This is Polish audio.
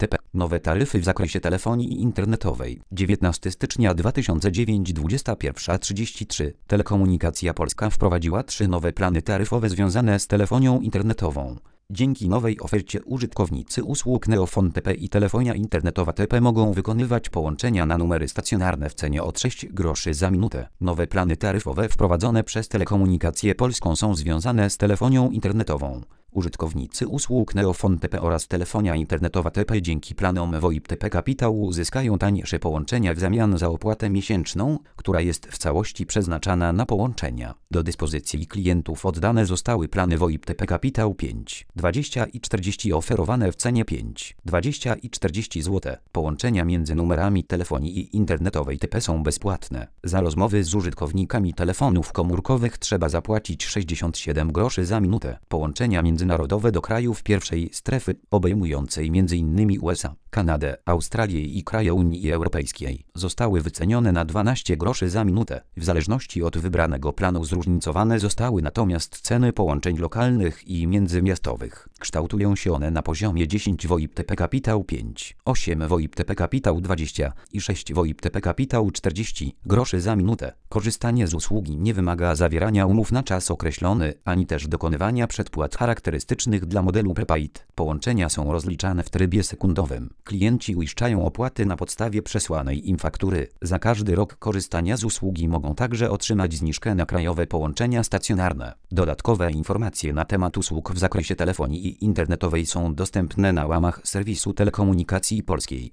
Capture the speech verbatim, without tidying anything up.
T P. Nowe taryfy w zakresie telefonii internetowej. dziewiętnastego stycznia dwa tysiące dziewiątego, dwudziesta pierwsza trzydzieści trzy. Telekomunikacja Polska wprowadziła trzy nowe plany taryfowe związane z telefonią internetową. Dzięki nowej ofercie użytkownicy usług Neofon T P i telefonia internetowa T P mogą wykonywać połączenia na numery stacjonarne w cenie od sześć groszy za minutę. Nowe plany taryfowe wprowadzone przez Telekomunikację Polską są związane z telefonią internetową. Użytkownicy usług Neofon T P oraz telefonia internetowa T P dzięki planom VoIP T P Kapitał uzyskają tańsze połączenia w zamian za opłatę miesięczną, która jest w całości przeznaczana na połączenia. Do dyspozycji klientów oddane zostały plany VoIP T P Kapitał pięć, dwadzieścia i czterdzieści oferowane w cenie pięć, dwadzieścia i czterdzieści złotych. Połączenia między numerami telefonii internetowej T P są bezpłatne. Za rozmowy z użytkownikami telefonów komórkowych trzeba zapłacić sześćdziesiąt siedem groszy za minutę. Połączenia międzynarodowe do krajów pierwszej strefy, obejmującej między innymi U S A, Kanadę, Australię i kraje Unii Europejskiej, zostały wycenione na dwanaście groszy za minutę. W zależności od wybranego planu zróżnicowane zostały natomiast ceny połączeń lokalnych i międzymiastowych. Kształtują się one na poziomie dziesięć VoIP T P Kapitał pięć, osiem VoIP T P Kapitał dwadzieścia i sześć VoIP T P Kapitał czterdzieści groszy za minutę. Korzystanie z usługi nie wymaga zawierania umów na czas określony, ani też dokonywania przedpłat charakterystycznych dla modelu prepaid. Połączenia są rozliczane w trybie sekundowym. Klienci uiszczają opłaty na podstawie przesłanej im faktury. Za każdy rok korzystania z usługi mogą także otrzymać zniżkę na krajowe połączenia stacjonarne. Dodatkowe informacje na temat usług w zakresie telefonii internetowej są dostępne na łamach serwisu Telekomunikacji Polskiej.